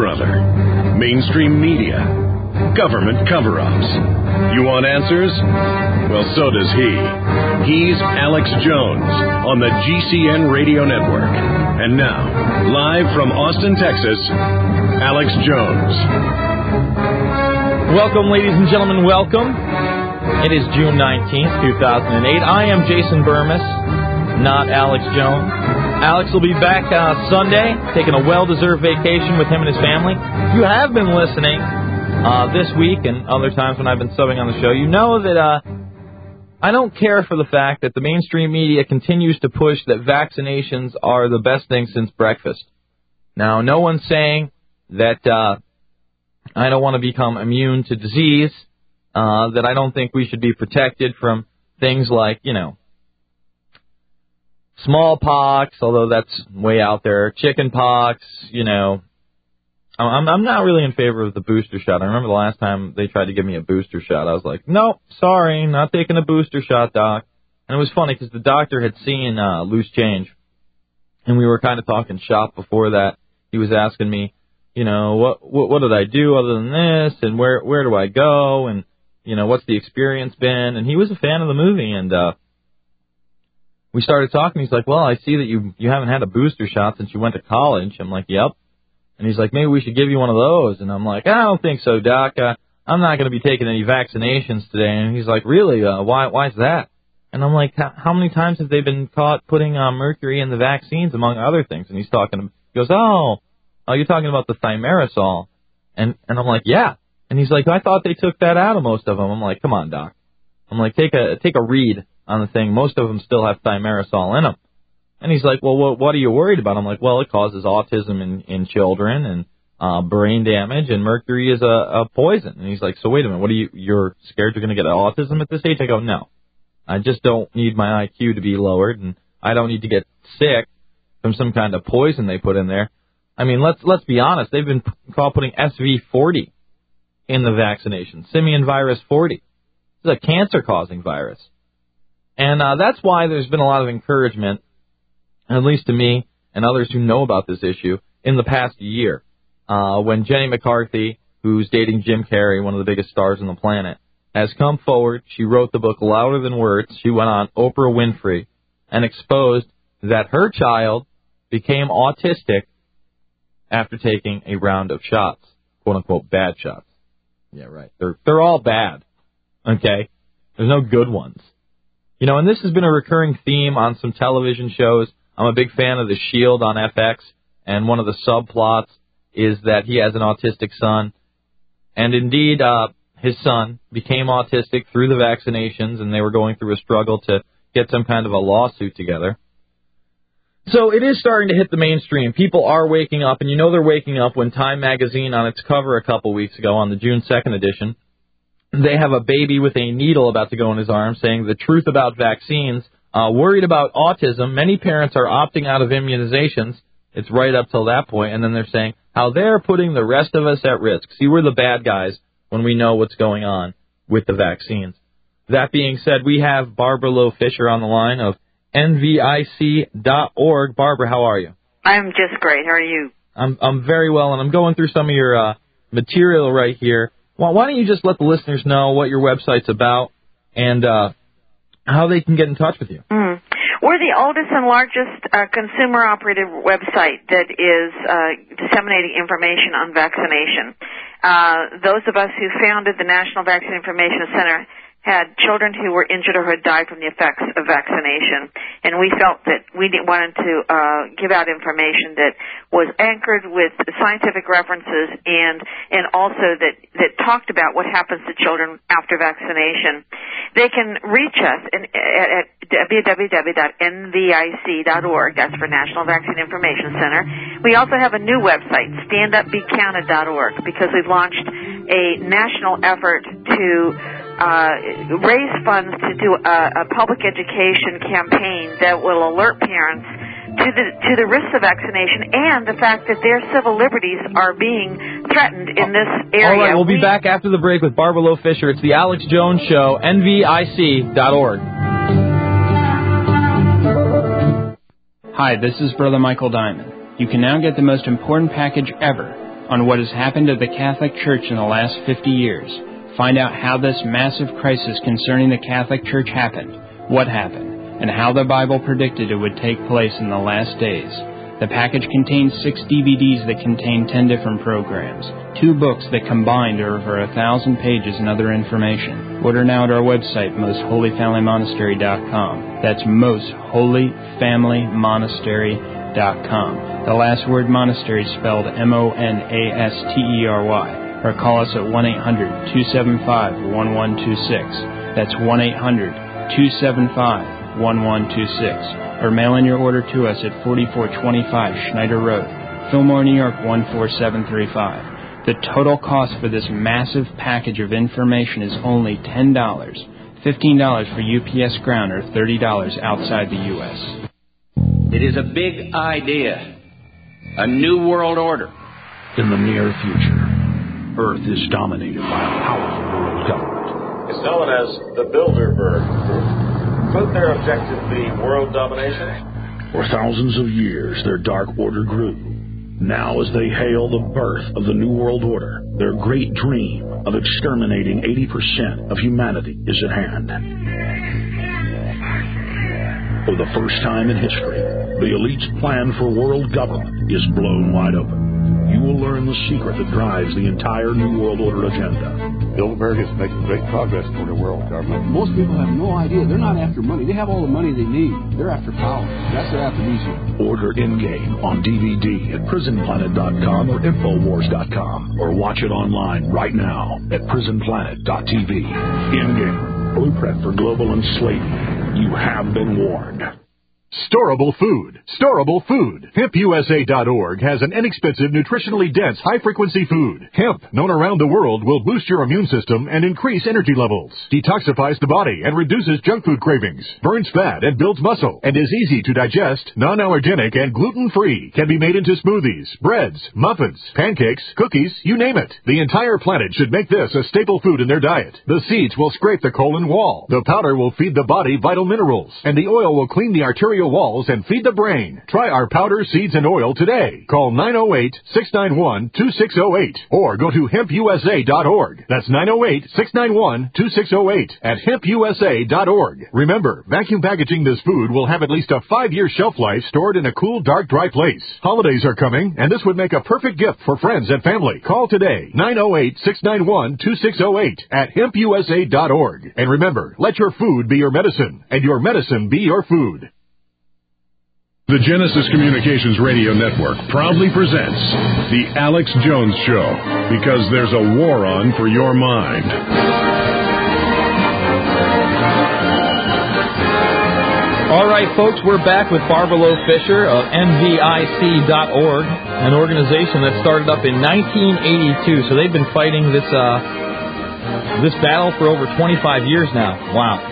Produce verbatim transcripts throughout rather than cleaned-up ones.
brother? Mainstream media? Government cover-ups? You want answers? Well, so does he. He's Alex Jones on the G C N Radio Network. And now, live from Austin, Texas, Alex Jones. Welcome, ladies and gentlemen, welcome. It is June nineteenth, two thousand eight. I am Jason Burmis, not Alex Jones. Alex will be back uh, Sunday, taking a well-deserved vacation with him and his family. If you have been listening uh, this week and other times when I've been subbing on the show, you know that uh, I don't care for the fact that the mainstream media continues to push that vaccinations are the best thing since breakfast. Now, no one's saying that uh, I don't want to become immune to disease, uh, that I don't think we should be protected from things like, you know, smallpox, although that's way out there, chicken pox, you know. I'm, I'm not really in favor of the booster shot. I remember the last time they tried to give me a booster shot. I was like, nope, sorry, not taking a booster shot, doc. And it was funny because the doctor had seen uh, Loose Change, and we were kind of talking shop before that. He was asking me, you know, what, what what did I do other than this, and where where do I go, and, you know, what's the experience been? And he was a fan of the movie, and uh, we started talking. He's like, well, I see that you you haven't had a booster shot since you went to college. I'm like, yep. And he's like, maybe we should give you one of those. And I'm like, I don't think so, Doc. Uh, I'm not going to be taking any vaccinations today. And he's like, really? Uh, why? Why's that? And I'm like, how many times have they been caught putting uh, mercury in the vaccines, among other things? And he's talking. He goes, oh, oh, you're talking about the thimerosal. And and I'm like, yeah. And he's like, I thought they took that out of most of them. I'm like, come on, Doc. I'm like, take a take a read on the thing. Most of them still have thimerosal in them. And he's like, well, what, what are you worried about? I'm like, well, it causes autism in, in children and uh, brain damage, and mercury is a, a poison. And he's like, so wait a minute, what are you, you're scared you're going to get autism at this age? I go, no. I just don't need my I Q to be lowered, and I don't need to get sick from some kind of poison they put in there. I mean, let's let's be honest. They've been called putting S V forty in the vaccination, simian virus forty. This is a cancer-causing virus. And uh, that's why there's been a lot of encouragement, at least to me and others who know about this issue, in the past year. Uh, when Jenny McCarthy, who's dating Jim Carrey, one of the biggest stars on the planet, has come forward, she wrote the book Louder Than Words. She went on Oprah Winfrey and exposed that her child became autistic after taking a round of shots, quote-unquote bad shots. Yeah, right. They're, they're all bad, okay? There's no good ones. You know, and this has been a recurring theme on some television shows. I'm a big fan of The Shield on F X, and one of the subplots is that he has an autistic son. And indeed, uh, his son became autistic through the vaccinations, and they were going through a struggle to get some kind of a lawsuit together. So it is starting to hit the mainstream. People are waking up, and you know they're waking up when Time Magazine, on its cover a couple weeks ago, on the June second edition, they have a baby with a needle about to go in his arm saying the truth about vaccines. Uh, worried about autism, many parents are opting out of immunizations. It's right up till that point, and then they're saying how they're putting the rest of us at risk. See, we're the bad guys when we know what's going on with the vaccines. That being said, we have Barbara Lowe Fisher on the line of N V I C dot org. Barbara, how are you? I'm just great. How are you? I'm I'm very well, and I'm going through some of your uh, material right here. Well, why don't you just let the listeners know what your website's about and uh, how they can get in touch with you? Mm. We're the oldest and largest uh, consumer-operated website that is uh, disseminating information on vaccination. Uh, those of us who founded the National Vaccine Information Center had children who were injured or had died from the effects of vaccination, and we felt that we wanted to uh, give out information that was anchored with scientific references and and also that, that talked about what happens to children after vaccination. They can reach us in, at, at w w w dot n v i c dot org. That's for National Vaccine Information Center. We also have a new website, stand up be counted dot org, because we've launched a national effort to Uh, raise funds to do a, a public education campaign that will alert parents to the to the risks of vaccination and the fact that their civil liberties are being threatened in this area. All right, we'll be we, back after the break with Barbara Lowe Fisher. It's the Alex Jones Show, N V I C dot org. Hi, this is Brother Michael Diamond. You can now get the most important package ever, on what has happened to the Catholic Church in the last fifty years. Find out how this massive crisis concerning the Catholic Church happened, what happened, and how the Bible predicted it would take place in the last days. The package contains six D V Ds that contain ten different programs, two books that combined are over a thousand pages and other information. Order now at our website, most holy family monastery dot com. That's most holy family monastery dot com. The last word monastery is spelled M O N A S T E R Y. Or call us at one eight hundred two seven five one one two six. That's one eight hundred two seven five one one two six. Or mail in your order to us at forty-four twenty-five Schneider Road, Fillmore, New York one four seven three five. The total cost for this massive package of information is only ten dollars, fifteen dollars for U P S ground, or thirty dollars outside the U S. It is a big idea, a new world order. In the near future, Earth is dominated by a powerful world government. It's known as the Bilderberg Group. Could their objective be world domination? For thousands of years, their dark order grew. Now, as they hail the birth of the New World Order, their great dream of exterminating eighty percent of humanity is at hand. For the first time in history, the elite's plan for world government is blown wide open. You will learn the secret that drives the entire New World Order agenda. Bilderberg is making great progress toward a world government. Most people have no idea. They're not after money. They have all the money they need. They're after power. That's their aphrodisiac. Order In-Game on D V D at prison planet dot com or infowars dot com, or watch it online right now at prison planet dot t v. In-Game, blueprint for global enslavement. You have been warned. Storable food. Storable food. hemp U S A dot org has an inexpensive, nutritionally dense, high-frequency food. Hemp, known around the world, will boost your immune system and increase energy levels, detoxifies the body and reduces junk food cravings, burns fat and builds muscle, and is easy to digest, non-allergenic, and gluten-free. Can be made into smoothies, breads, muffins, pancakes, cookies, you name it. The entire planet should make this a staple food in their diet. The seeds will scrape the colon wall. The powder will feed the body vital minerals, and the oil will clean the arterial walls and feed the brain. Try our powder, seeds, and oil today. Call nine oh eight, six nine one, two six oh eight or go to hemp U S A dot org. That's nine oh eight, six nine one, two six oh eight at hemp U S A dot org. Remember, vacuum packaging this food will have at least a five-year shelf life stored in a cool, dark, dry place. Holidays are coming, and this would make a perfect gift for friends and family. Call today, nine oh eight, six nine one, two six oh eight at hemp U S A dot org. And remember, let your food be your medicine, and your medicine be your food. The Genesis Communications Radio Network proudly presents The Alex Jones Show, because there's a war on for your mind. All right, folks, we're back with Barbara Lowe Fisher of N V I C dot org, an organization that started up in nineteen eighty-two. So they've been fighting this uh, this battle for over twenty-five years now. Wow.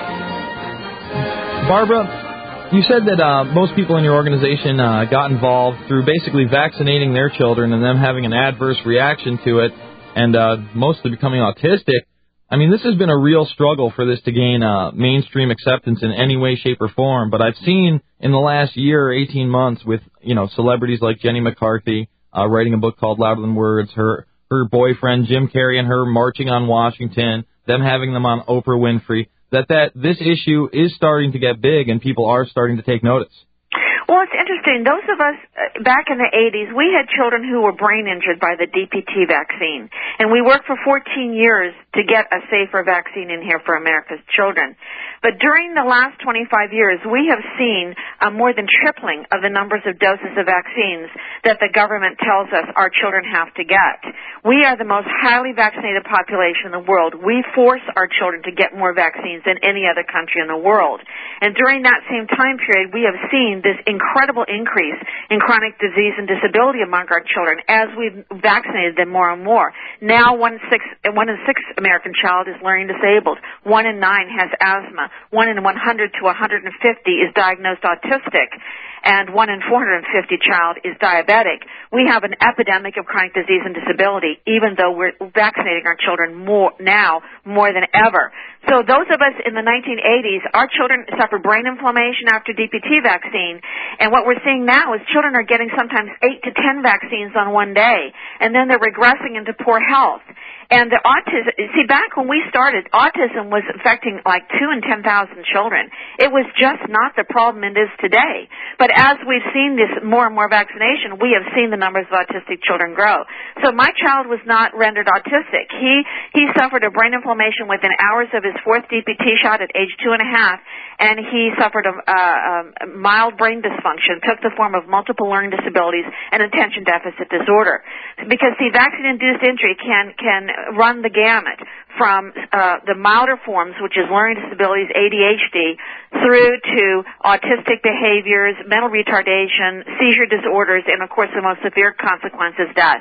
Barbara, you said that uh, most people in your organization uh, got involved through basically vaccinating their children and them having an adverse reaction to it, and uh, mostly becoming autistic. I mean, this has been a real struggle for this to gain uh, mainstream acceptance in any way, shape, or form. But I've seen in the last year or eighteen months with, you know, celebrities like Jenny McCarthy uh, writing a book called Louder Than Words, her her boyfriend Jim Carrey and her marching on Washington, them having them on Oprah Winfrey, that, that this issue is starting to get big and people are starting to take notice. Well, it's interesting. Those of us uh, back in the eighties, we had children who were brain injured by the D P T vaccine. And we worked for fourteen years to get a safer vaccine in here for America's children. But during the last twenty-five years, we have seen a more than tripling of the numbers of doses of vaccines that the government tells us our children have to get. We are the most highly vaccinated population in the world. We force our children to get more vaccines than any other country in the world. And during that same time period, we have seen this incredible increase in chronic disease and disability among our children as we've vaccinated them more and more. Now one in six, one in six American child is learning disabled. One in nine has asthma. One in one hundred to one hundred fifty is diagnosed autistic. And one in four hundred fifty child is diabetic. We have an epidemic of chronic disease and disability, even though we're vaccinating our children more now more than ever. So those of us in the nineteen eighties, our children suffered brain inflammation after D P T vaccine, and what we're seeing now is children are getting sometimes eight to ten vaccines on one day, and then they're regressing into poor health. And the autism, see, back when we started, autism was affecting like two in ten thousand children. It was just not the problem it is today. But as we've seen this more and more vaccination, we have seen the numbers of autistic children grow. So my child was not rendered autistic. He he suffered a brain inflammation within hours of his fourth D P T shot at age two and a half, and he suffered a, a, a mild brain dysfunction, took the form of multiple learning disabilities and attention deficit disorder. Because see, vaccine-induced injury can can run the gamut from uh, the milder forms, which is learning disabilities, A D H D, through to autistic behaviors, mental retardation, seizure disorders, and of course the most severe consequence is death.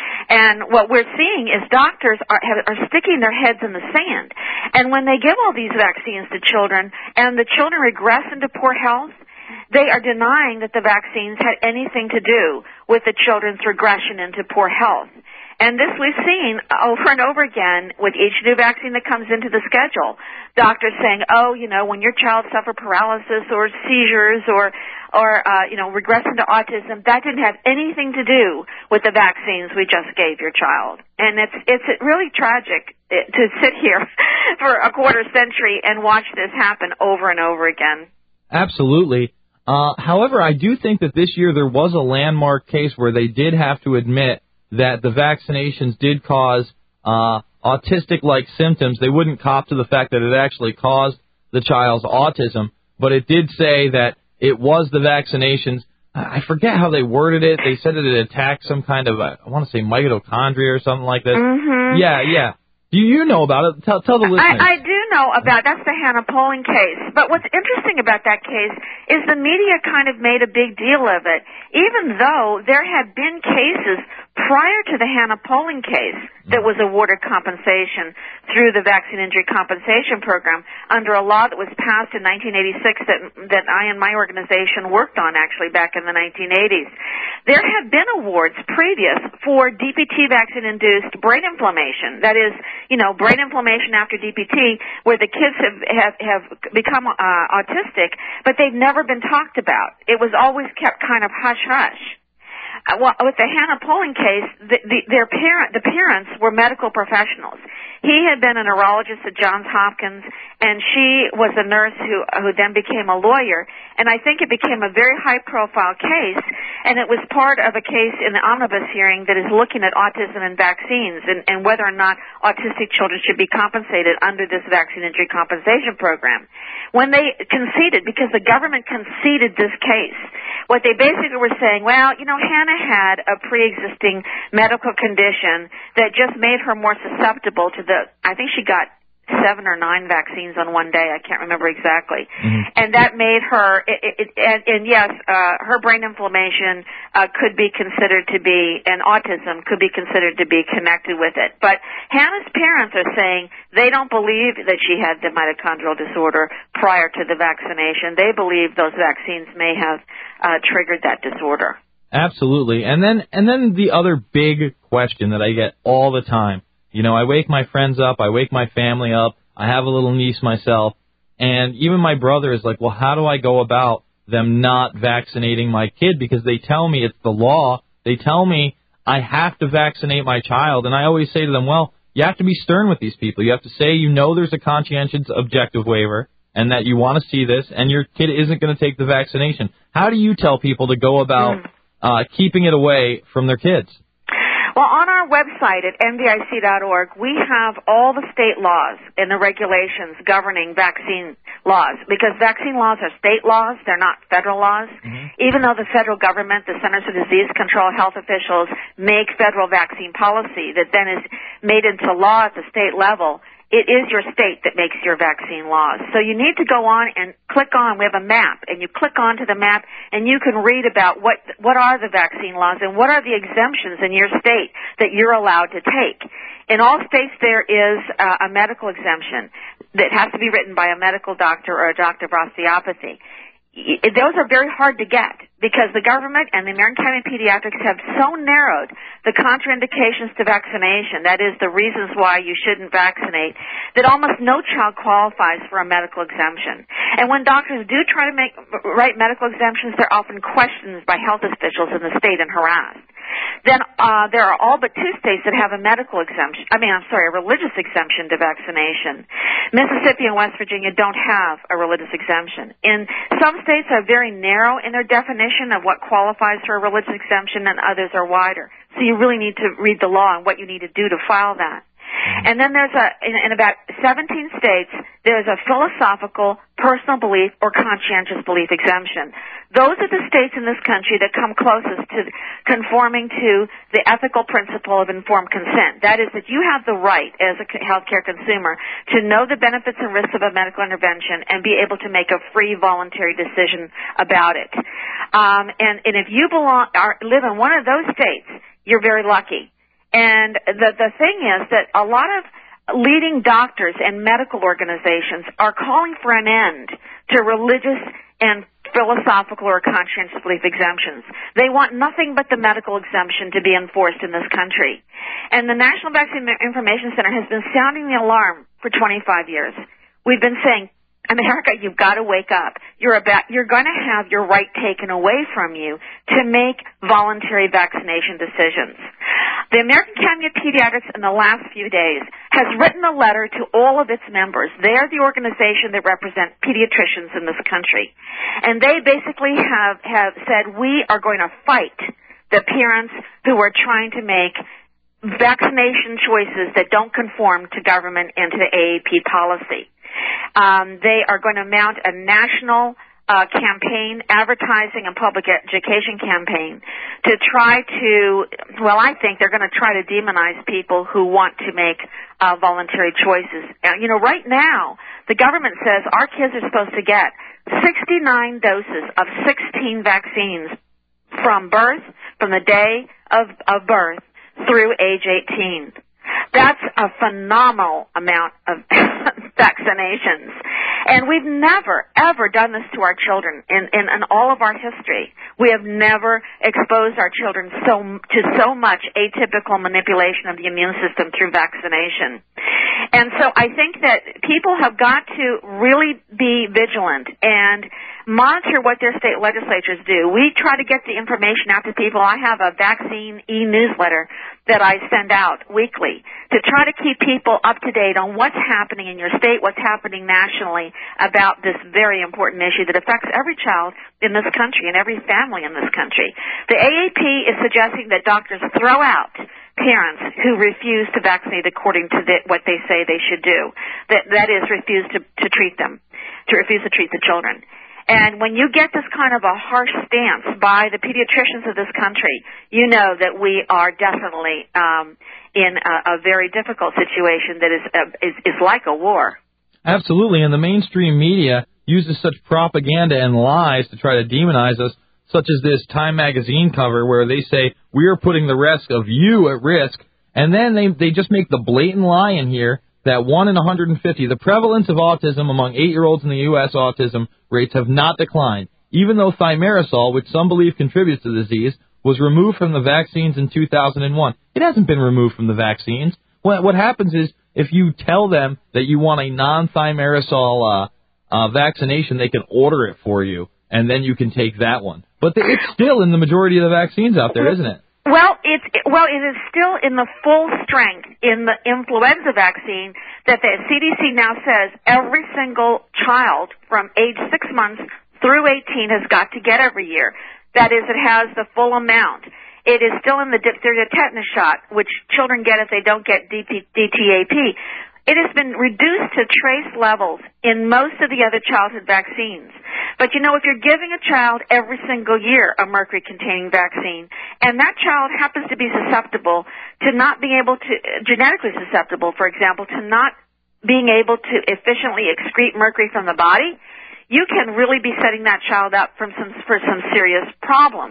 And what we're seeing is doctors are, are sticking their heads in the sand. And when they give all these vaccines to children and the children regress into poor health, they are denying that the vaccines had anything to do with the children's regression into poor health. And this we've seen over and over again with each new vaccine that comes into the schedule. Doctors saying, oh, you know, when your child suffered paralysis or seizures or, or uh, you know, regress into autism, that didn't have anything to do with the vaccines we just gave your child. And it's, it's really tragic to sit here for a quarter century and watch this happen over and over again. Absolutely. Uh, however, I do think that this year there was a landmark case where they did have to admit that the vaccinations did cause uh, autistic-like symptoms. They wouldn't cop to the fact that it actually caused the child's autism, but it did say that it was the vaccinations. I forget how they worded it. They said that it attacked some kind of, uh, I want to say mitochondria or something like this. Mm-hmm. Yeah, yeah. Do you know about it? Tell, tell the listeners. I, I do know about, that's the Hannah Poling case. But what's interesting about that case is the media kind of made a big deal of it, even though there had been cases prior to the Hannah Poling case that was awarded compensation through the Vaccine Injury Compensation Program under a law that was passed in nineteen eighty-six that, that I and my organization worked on actually back in the nineteen eighties. There have been awards previous for D P T vaccine-induced brain inflammation. That is, you know, brain inflammation after D P T where the kids have, have, have become uh, autistic, but they've never been talked about. It was always kept kind of hush-hush. Uh, well, with the Hannah Poling case, the, the, their parent, the parents were medical professionals. He had been a neurologist at Johns Hopkins, and she was a nurse who, who then became a lawyer. And I think it became a very high-profile case, and it was part of a case in the omnibus hearing that is looking at autism and vaccines and, and whether or not autistic children should be compensated under this vaccine injury compensation program. When they conceded, because the government conceded this case, what they basically were saying, well, you know, Hannah had a pre-existing medical condition that just made her more susceptible to the, I think she got seven or nine vaccines on one day. I can't remember exactly. Mm-hmm. And that made her, it, it, it, and, and yes, uh, her brain inflammation uh, could be considered to be, and autism could be considered to be connected with it. But Hannah's parents are saying they don't believe that she had the mitochondrial disorder prior to the vaccination. They believe those vaccines may have uh, triggered that disorder. Absolutely. And then, and then the other big question that I get all the time, you know, I wake my friends up, I wake my family up, I have a little niece myself, and even my brother is like, well, how do I go about them not vaccinating my kid? Because they tell me it's the law. They tell me I have to vaccinate my child. And I always say to them, well, you have to be stern with these people. You have to say you know there's a conscientious objective waiver and that you want to see this, and your kid isn't going to take the vaccination. How do you tell people to go about mm. uh, keeping it away from their kids? Well, on our website at N V I C dot org, we have all the state laws and the regulations governing vaccine laws, because vaccine laws are state laws, they're not federal laws. Mm-hmm. Even though the federal government, the Centers for Disease Control, health officials make federal vaccine policy that then is made into law at the state level, it is your state that makes your vaccine laws. So you need to go on and click on, we have a map, and you click on to the map and you can read about what what are the vaccine laws and what are the exemptions in your state that you're allowed to take. In all states there is uh, a medical exemption that has to be written by a medical doctor or a doctor of osteopathy. Those are very hard to get. because the government and the American Academy of Pediatrics have so narrowed the contraindications to vaccination, that is, the reasons why you shouldn't vaccinate, that almost no child qualifies for a medical exemption. And when doctors do try to make write medical exemptions, they're often questioned by health officials in the state and harassed. Then uh, there are all but two states that have a medical exemption. I mean, I'm sorry, a religious exemption to vaccination. Mississippi and West Virginia don't have a religious exemption. In some states are very narrow in their definition of what qualifies for a religious exemption, and others are wider. So you really need to read the law and what you need to do to file that. And then there's a, in, in about seventeen states, there's a philosophical, personal belief, or conscientious belief exemption. Those are the states in this country that come closest to conforming to the ethical principle of informed consent. That is, that you have the right as a healthcare consumer to know the benefits and risks of a medical intervention and be able to make a free, voluntary decision about it. Um, and, and if you belong, are, live in one of those states, you're very lucky. And the the thing is that a lot of leading doctors and medical organizations are calling for an end to religious and philosophical or conscientious belief exemptions. They want nothing but the medical exemption to be enforced in this country. And the National Vaccine Information Center has been sounding the alarm for twenty-five years. We've been saying, America, you've got to wake up. You're about, you're going to have your right taken away from you to make voluntary vaccination decisions. The American Academy of Pediatrics in the last few days has written a letter to all of its members. They are the organization that represent pediatricians in this country. And they basically have, have said, we are going to fight the parents who are trying to make vaccination choices that don't conform to government and to the A A P policy. Um, they are going to mount a national uh, campaign, advertising and public education campaign to try to, well, I think they're going to try to demonize people who want to make uh, voluntary choices. Uh, you know, right now, the government says our kids are supposed to get sixty-nine doses of sixteen vaccines from birth, from the day of, of birth through age eighteen. That's a phenomenal amount of vaccinations. And we've never, ever done this to our children in, in, in all of our history. We have never exposed our children so to so much atypical manipulation of the immune system through vaccination. And so I think that people have got to really be vigilant and monitor what their state legislatures do. We try to get the information out to people. I have a vaccine e-newsletter that I send out weekly to try to keep people up to date on what's happening in your state, what's happening nationally about this very important issue that affects every child in this country and every family in this country. The A A P is suggesting that doctors throw out parents who refuse to vaccinate according to the, what they say they should do. That, that is, refuse to, to treat them, to refuse to treat the children. And when you get this kind of a harsh stance by the pediatricians of this country, you know that we are definitely um, in a, a very difficult situation that is, uh, is is like a war. Absolutely, and the mainstream media uses such propaganda and lies to try to demonize us, such as this Time magazine cover where they say we are putting the risk of you at risk, and then they they just make the blatant lie in here that one in one hundred fifty, the prevalence of autism among eight-year-olds in the U S autism rates have not declined, even though thimerosal, which some believe contributes to the disease, was removed from the vaccines in two thousand one. It hasn't been removed from the vaccines. What, what happens is if you tell them that you want a non-thimerosal uh, uh, vaccination, they can order it for you, and then you can take that one. But it's still in the majority of the vaccines out there, isn't it? Well, it's well, it is still in the full strength in the influenza vaccine that the C D C now says every single child from age six months through eighteen has got to get every year. That is, it has the full amount. It is still in the diphtheria tetanus shot, which children get if they don't get D T A P. It has been reduced to trace levels in most of the other childhood vaccines. But, you know, if you're giving a child every single year a mercury-containing vaccine, and that child happens to be susceptible to not being able to, genetically susceptible, for example, to not being able to efficiently excrete mercury from the body, you can really be setting that child up from some, for some serious problems.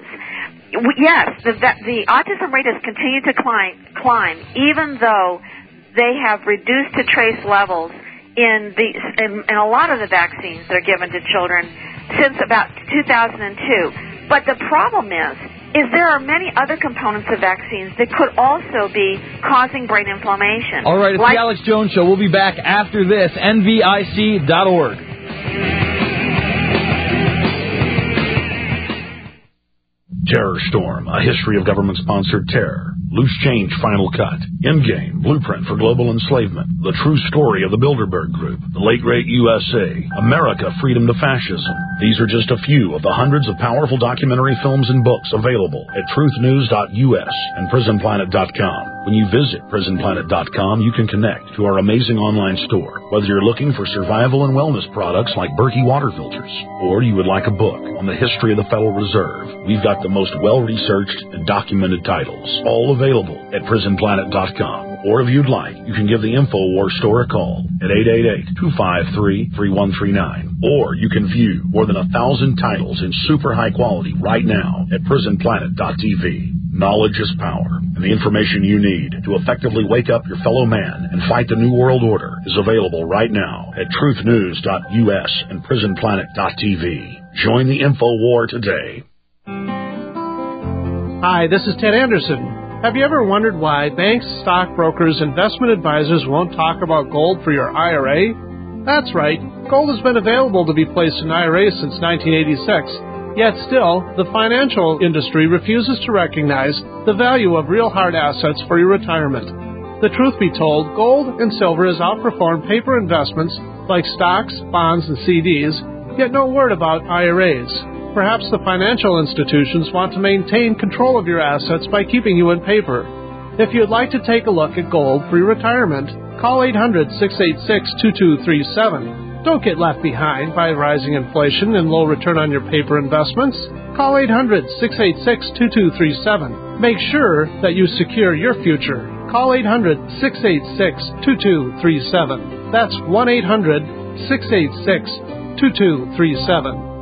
Yes, the, the autism rate has continued to climb, climb even though they have reduced to trace levels in the in, in a lot of the vaccines that are given to children since about two thousand two. But the problem is, is there are many other components of vaccines that could also be causing brain inflammation. All right, it's like- the Alex Jones Show. We'll be back after this. N V I C dot org. Terror Storm, a history of government-sponsored terror. Loose Change Final Cut. Endgame, Blueprint for Global Enslavement. The True Story of the Bilderberg Group. The Late Great U S A. America, Freedom to Fascism. These are just a few of the hundreds of powerful documentary films and books available at truth news dot U S and prison planet dot com. When you visit prison planet dot com, you can connect to our amazing online store. Whether you're looking for survival and wellness products like Berkey water filters, or you would like a book on the history of the Federal Reserve, we've got the most well-researched and documented titles, all available at prison planet dot com. Or if you'd like, you can give the InfoWars store a call at eight eight eight, two five three, three one three nine. Or you can view more than a thousand titles in super high quality right now at prison planet dot T V. Knowledge is power, and the information you need to effectively wake up your fellow man and fight the New World Order is available right now at truth news dot U S and prison planet dot T V. Join the InfoWar today. Hi, this is Ted Anderson. Have you ever wondered why banks, stockbrokers, investment advisors won't talk about gold for your I R A? That's right. Gold has been available to be placed in I R As since nineteen eighty-six. Yet still, the financial industry refuses to recognize the value of real hard assets for your retirement. The truth be told, gold and silver has outperformed paper investments like stocks, bonds, and C Ds, yet no word about I R As. Perhaps the financial institutions want to maintain control of your assets by keeping you in paper. If you'd like to take a look at gold for your retirement, call eight hundred, six eight six, two two three seven. Don't get left behind by rising inflation and low return on your paper investments. Call eight hundred, six eight six, two two three seven. Make sure that you secure your future. Call eight hundred, six eight six, two two three seven. That's one eight hundred, six eight six, two two three seven.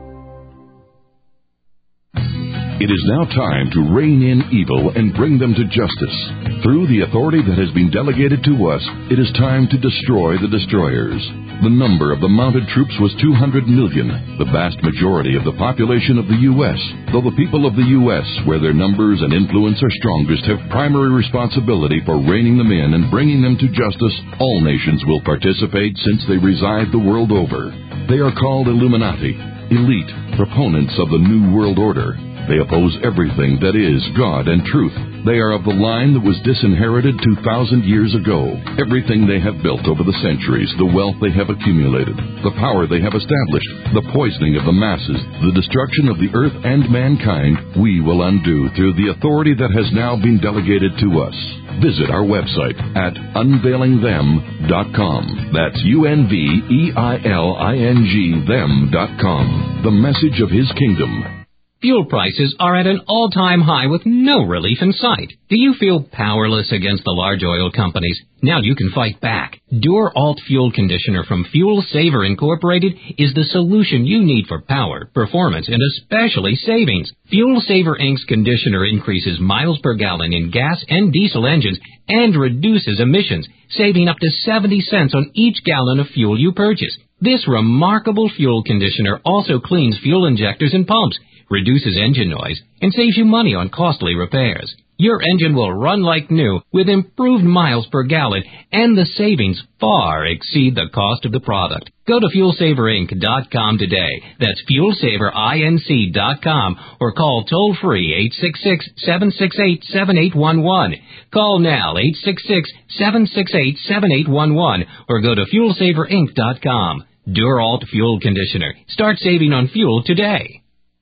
It is now time to rein in evil and bring them to justice. Through the authority that has been delegated to us, it is time to destroy the destroyers. The number of the mounted troops was two hundred million, the vast majority of the population of the U S Though the people of the U S, where their numbers and influence are strongest, have primary responsibility for reining them in and bringing them to justice, all nations will participate since they reside the world over. They are called Illuminati, elite, proponents of the New World Order. They oppose everything that is God and truth. They are of the line that was disinherited two thousand years ago. Everything they have built over the centuries, the wealth they have accumulated, the power they have established, the poisoning of the masses, the destruction of the earth and mankind, we will undo through the authority that has now been delegated to us. Visit our website at unveiling them dot com. That's U N V E I L I N G them dot com. The message of His kingdom. Fuel prices are at an all-time high with no relief in sight. Do you feel powerless against the large oil companies? Now you can fight back. Dur-Alt Fuel Conditioner from Fuel Saver Incorporated is the solution you need for power, performance, and especially savings. Fuel Saver Incorporated's conditioner increases miles per gallon in gas and diesel engines and reduces emissions, saving up to seventy cents on each gallon of fuel you purchase. This remarkable fuel conditioner also cleans fuel injectors and pumps, reduces engine noise, and saves you money on costly repairs. Your engine will run like new with improved miles per gallon, and the savings far exceed the cost of the product. Go to fuel saver inc dot com today. That's fuel saver inc dot com, or call toll-free eight six six, seven six eight, seven eight one one. Call now eight six six, seven six eight, seven eight one one, or go to fuel saver inc dot com. Dur-Alt Fuel Conditioner. Start saving on fuel today.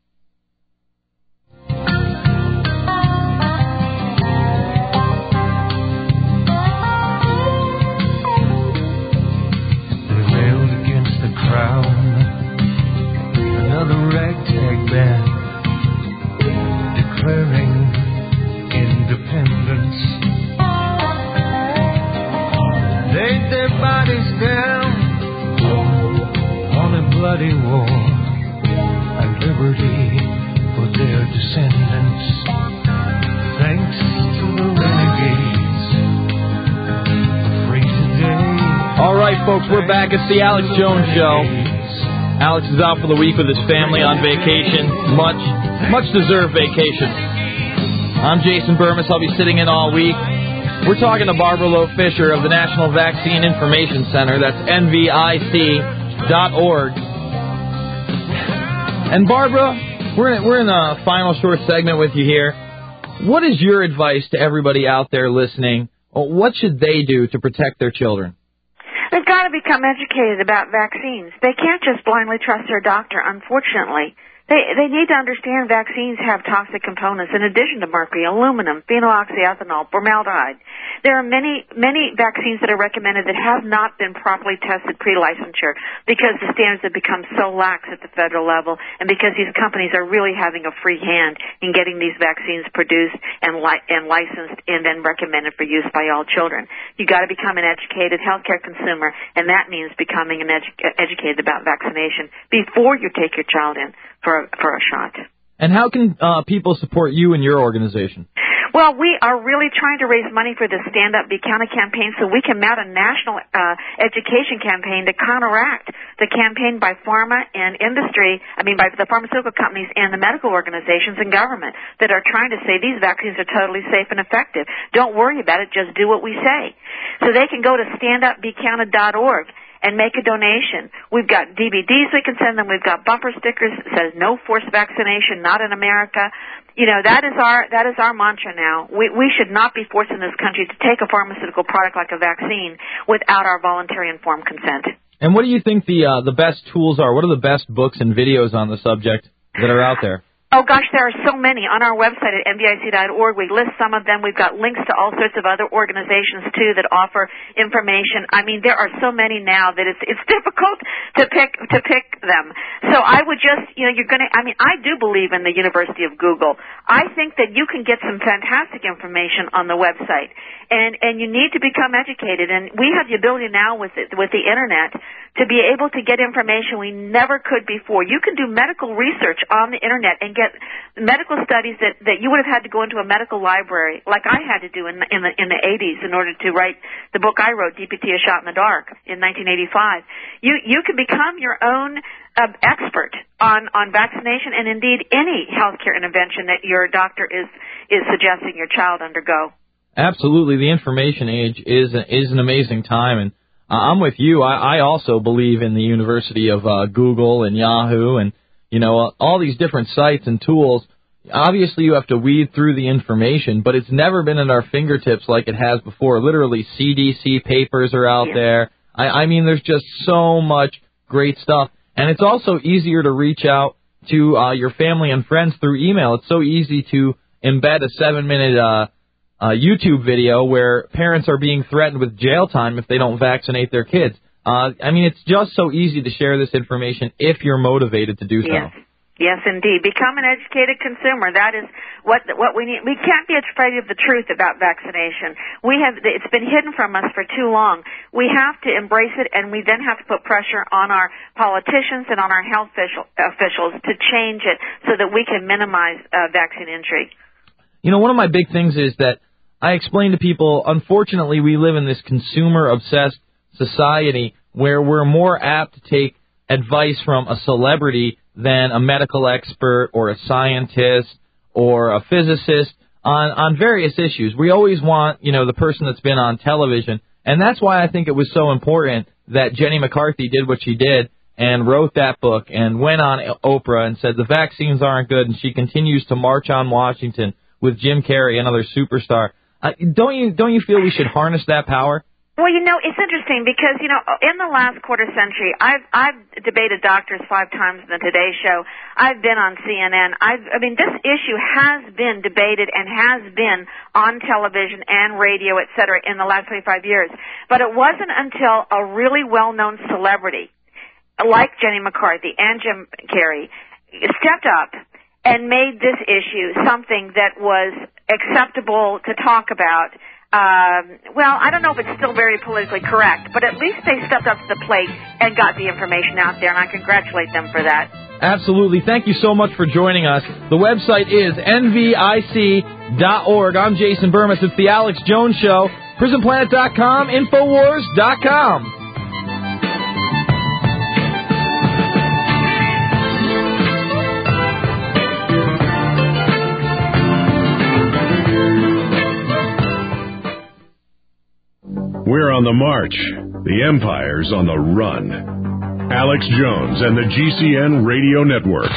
Another ragtag band declaring independence. Laid their bodies down on a bloody war and liberty for their descendants. Thanks to the renegades, free today. All right, folks, we're back. It's the Alex Jones Show. Alex is out for the week with his family on vacation. Much, much deserved vacation. I'm Jason Burmis. I'll be sitting in all week. We're talking to Barbara Loeb Fisher of the National Vaccine Information Center. That's N V I C dot org. And Barbara, we're in, we're in a final short segment with you here. What is your advice to everybody out there listening? What should they do to protect their children? They've got to become educated about vaccines. They can't just blindly trust their doctor, unfortunately. They they need to understand vaccines have toxic components in addition to mercury, aluminum, phenyloxyethanol, formaldehyde. There are many, many vaccines that are recommended that have not been properly tested pre-licensure because the standards have become so lax at the federal level and because these companies are really having a free hand in getting these vaccines produced and, li- and licensed and then recommended for use by all children. You've got to become an educated healthcare consumer, and that means becoming an edu- educated about vaccination before you take your child in for a, for a shot. And how can uh, people support you and your organization? Well, we are really trying to raise money for the Stand Up Be Counted campaign so we can mount a national uh, education campaign to counteract the campaign by pharma and industry, I mean by the pharmaceutical companies and the medical organizations and government that are trying to say these vaccines are totally safe and effective. Don't worry about it, just do what we say. So they can go to stand up be counted dot org and make a donation. We've got D V Ds we can send them. We've got bumper stickers that says no forced vaccination, not in America. You know, that is our that is our mantra now. We we should not be forced in this country to take a pharmaceutical product like a vaccine without our voluntary informed consent. And what do you think the uh, the best tools are? What are the best books and videos on the subject that are out there? Oh, gosh, there are so many. On our website at N V I C dot org, we list some of them. We've got links to all sorts of other organizations, too, that offer information. I mean, there are so many now that it's it's difficult to pick to pick them. So I would just, you know, you're going to, I mean, I do believe in the University of Google. I think that you can get some fantastic information on the website. And and you need to become educated. And we have the ability now with it, with the Internet to be able to get information we never could before. You can do medical research on the Internet and get medical studies that, that you would have had to go into a medical library, like I had to do in the, in the, in the eighties in order to write the book I wrote, D P T, A Shot in the Dark, in nineteen eighty-five. You, you can become your own uh, expert on, on vaccination and indeed any healthcare intervention that your doctor is, is suggesting your child undergo. Absolutely. The information age is a, is an amazing time, and uh, I'm with you. I, I also believe in the University of uh, Google and Yahoo and, you know, uh, all these different sites and tools. Obviously, you have to weed through the information, but it's never been at our fingertips like it has before. Literally, C D C papers are out there. I, I mean, there's just so much great stuff, and it's also easier to reach out to uh, your family and friends through email. It's so easy to embed a seven-minute uh Uh, YouTube video where parents are being threatened with jail time if they don't vaccinate their kids. Uh, I mean, it's just so easy to share this information if you're motivated to do so. Yes, yes, indeed. Become an educated consumer. That is what what we need. We can't be afraid of the truth about vaccination. We have it's been hidden from us for too long. We have to embrace it, and we then have to put pressure on our politicians and on our health official, officials to change it so that we can minimize uh, vaccine injury. You know, one of my big things is that I explain to people, unfortunately, we live in this consumer-obsessed society where we're more apt to take advice from a celebrity than a medical expert or a scientist or a physicist on, on various issues. We always want, you know, the person that's been on television, and that's why I think it was so important that Jenny McCarthy did what she did and wrote that book and went on Oprah and said the vaccines aren't good, and she continues to march on Washington with Jim Carrey, another superstar. Uh, don't you don't you feel we should harness that power? Well, you know, it's interesting because, you know, in the last quarter century, I've I've debated doctors five times in the Today Show. I've been on C N N. I've, I mean, this issue has been debated and has been on television and radio, et cetera, in the last twenty-five years. But it wasn't until a really well-known celebrity like Jenny McCarthy and Jim Carrey stepped up and made this issue something that was acceptable to talk about. Um, well, I don't know if it's still very politically correct, but at least they stepped up to the plate and got the information out there, and I congratulate them for that. Absolutely. Thank you so much for joining us. The website is N V I C dot org. I'm Jason Burmis. It's the Alex Jones Show. Prison Planet dot com, Infowars dot com. We're on the march. The Empire's on the run. Alex Jones and the G C N Radio Network.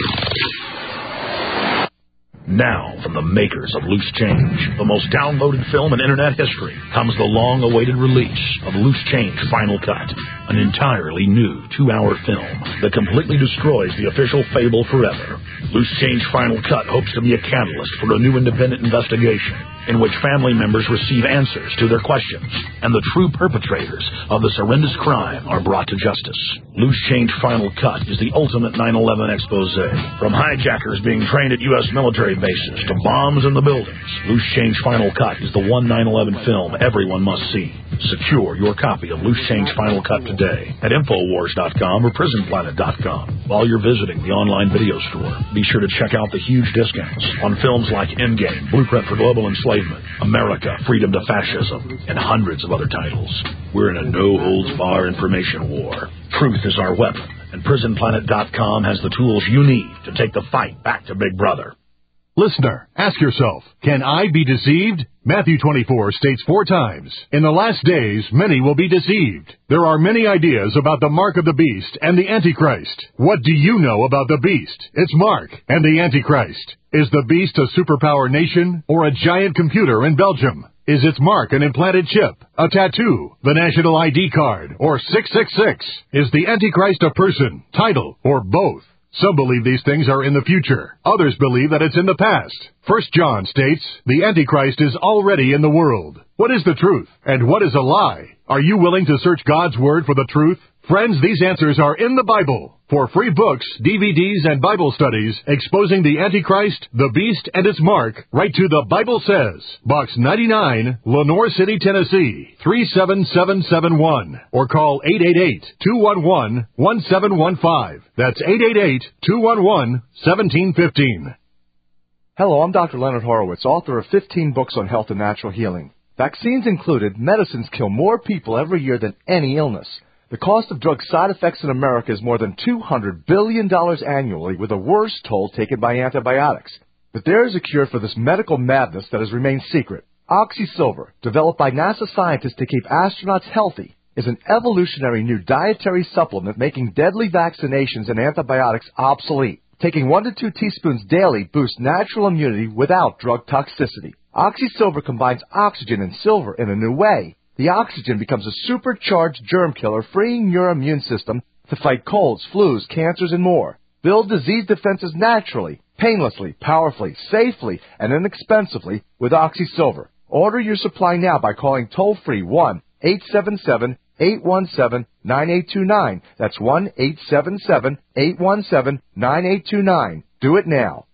Now, from the makers of Loose Change, the most downloaded film in Internet history, comes the long-awaited release of Loose Change Final Cut, an entirely new two-hour film that completely destroys the official fable forever. Loose Change Final Cut hopes to be a catalyst for a new independent investigation in which family members receive answers to their questions and the true perpetrators of this horrendous crime are brought to justice. Loose Change Final Cut is the ultimate nine eleven expose. From hijackers being trained at U S military bases to bombs in the buildings, Loose Change Final Cut is the one nine eleven film everyone must see. Secure your copy of Loose Change Final Cut today at Infowars dot com or Prison Planet dot com. While you're visiting the online video store, be sure to check out the huge discounts on films like Endgame, Blueprint for Global Enslavement, America, Freedom to Fascism, and hundreds of other titles. We're in a no-holds-bar information war. Truth is our weapon, and Prison Planet dot com has the tools you need to take the fight back to Big Brother. Listener, ask yourself, can I be deceived? Matthew twenty-four states four times, in the last days many will be deceived. There are many ideas about the mark of the beast and the Antichrist. What do you know about the beast, its mark, and the Antichrist? Is the beast a superpower nation or a giant computer in Belgium? Is its mark an implanted chip, a tattoo, the national I D card, or six six six? Is the Antichrist a person, title, or both? Some believe these things are in the future. Others believe that it's in the past. First John states, the Antichrist is already in the world. What is the truth? And what is a lie? Are you willing to search God's Word for the truth? Friends, these answers are in the Bible. For free books, D V Ds, and Bible studies exposing the Antichrist, the Beast, and its mark, write to The Bible Says, Box ninety-nine, Lenore City, Tennessee, three seven seven seven one, or call eight eight eight, two one one, one seven one five. That's eight eight eight, two one one, one seven one five. Hello, I'm Doctor Leonard Horowitz, author of fifteen books on health and natural healing. Vaccines included, medicines kill more people every year than any illness. The cost of drug side effects in America is more than two hundred billion dollars annually, with the worst toll taken by antibiotics. But there is a cure for this medical madness that has remained secret. OxySilver, developed by NASA scientists to keep astronauts healthy, is an evolutionary new dietary supplement making deadly vaccinations and antibiotics obsolete. Taking one to two teaspoons daily boosts natural immunity without drug toxicity. OxySilver combines oxygen and silver in a new way. The oxygen becomes a supercharged germ killer, freeing your immune system to fight colds, flus, cancers, and more. Build disease defenses naturally, painlessly, powerfully, safely, and inexpensively with OxySilver. Order your supply now by calling toll-free one eight seven seven, eight one seven, nine eight two nine. That's one eight seven seven, eight one seven, nine eight two nine. Do it now.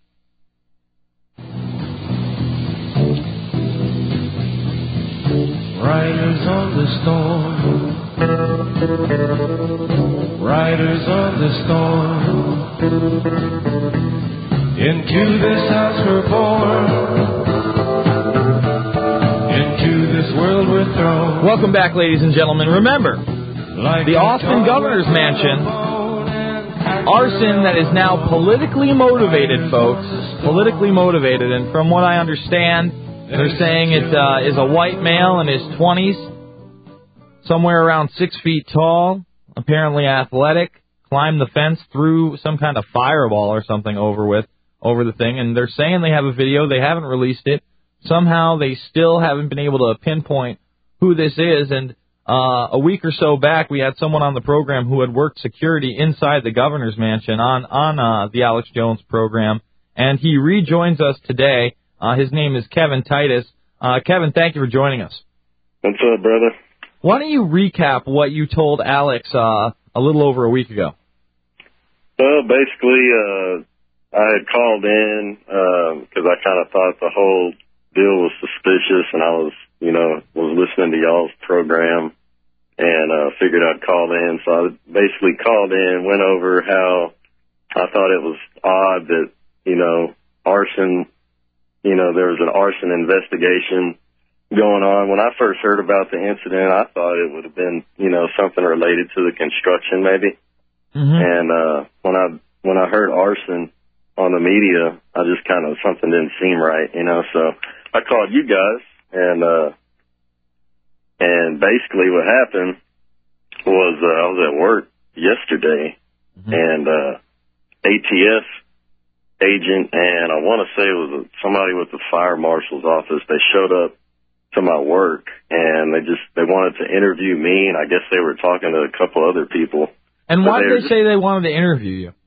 Riders on the storm, riders on the storm, into this house we're born, into this world we're thrown. Welcome back, ladies and gentlemen. Remember, the Austin Governor's Mansion, arson that is now politically motivated, folks, politically motivated, and from what I understand, they're saying it uh, is a white male in his twenties, somewhere around six feet tall, apparently athletic, climbed the fence, threw some kind of fireball or something over with over the thing, and they're saying they have a video. They haven't released it. Somehow they still haven't been able to pinpoint who this is, and uh, a week or so back we had someone on the program who had worked security inside the Governor's Mansion on, on uh, the Alex Jones program, and he rejoins us today. Uh, his name is Kevin Titus. Uh, Kevin, thank you for joining us. What's up, brother? Why don't you recap what you told Alex uh, a little over a week ago? Well, basically, uh, I had called in because uh, I kind of thought the whole deal was suspicious, and I was, you know, was listening to y'all's program and uh, figured I'd call in. So I basically called in, went over how I thought it was odd that, you know, arson... You know, there was an arson investigation going on. When I first heard about the incident, I thought it would have been, you know, something related to the construction maybe. Mm-hmm. And uh, when I when I heard arson on the media, I just kind of, something didn't seem right, you know. So I called you guys, and uh, And basically what happened was uh, I was at work yesterday, mm-hmm. and uh, A T F agent, and I want to say it was somebody with the fire marshal's office, they showed up to my work, and they just they wanted to interview me, and I guess they were talking to a couple other people. And why did they just, say they wanted to interview you?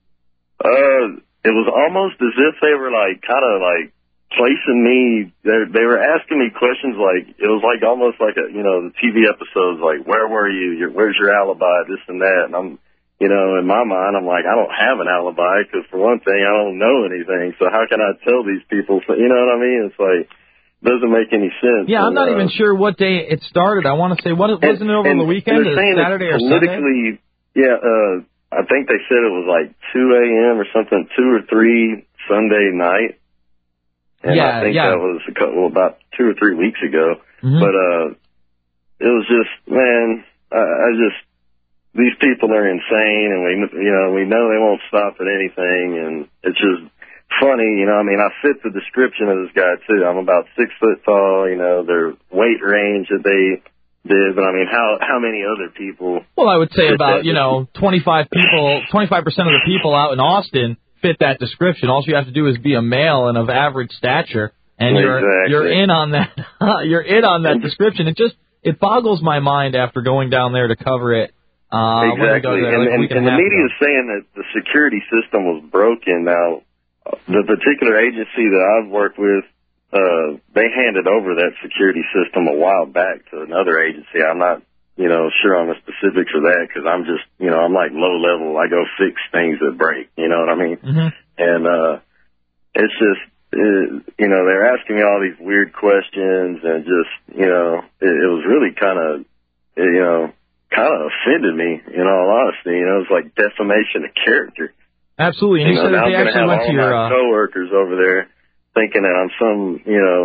Uh, it was almost as if they were, like, kind of, like, placing me, they they were asking me questions like, it was like almost like a, you know, the T V episodes, like, where were you, your, where's your alibi, this and that, and I'm, you know, in my mind, I'm like, I don't have an alibi, because for one thing, I don't know anything, so how can I tell these people, so, you know what I mean, it's like, doesn't make any sense. Yeah, I'm and, not uh, even sure what day it started. I want to say, what, wasn't and, it over and, the weekend, or Saturday or Sunday? Yeah, uh, I think they said it was like two a.m. or something, two or three Sunday night. And yeah, I think yeah. that was a couple, about two or three weeks ago. Mm-hmm. But uh, it was just, man, I, I just, these people are insane, and we, you know, we know they won't stop at anything, and it's just funny, you know. I mean, I fit the description of this guy too. I'm about six foot tall, you know. Their weight range that they did, but I mean, how how many other people? Well, I would say about you know twenty-five people, twenty-five percent of the people out in Austin fit that description. All you have to do is be a male and of average stature, and you're exactly. you're in on that you're in on that description. It just it boggles my mind after going down there to cover it. Uh, exactly, there, and, like and, and the media is saying that the security system was broken. Now, the particular agency that I've worked with, uh, they handed over that security system a while back to another agency. I'm not, you know, sure on the specifics of that, because I'm just, you know, I'm like low level. I go fix things that break, you know what I mean? Mm-hmm. And, uh, it's just, it, you know, they're asking me all these weird questions, and just, you know, it, it was really kind of, you know, kind of offended me, in all honesty. You know, it's like defamation of character. Absolutely. And you, you know, said that now they I'm actually gonna went have to all your my uh... coworkers over there thinking that I'm some, you know,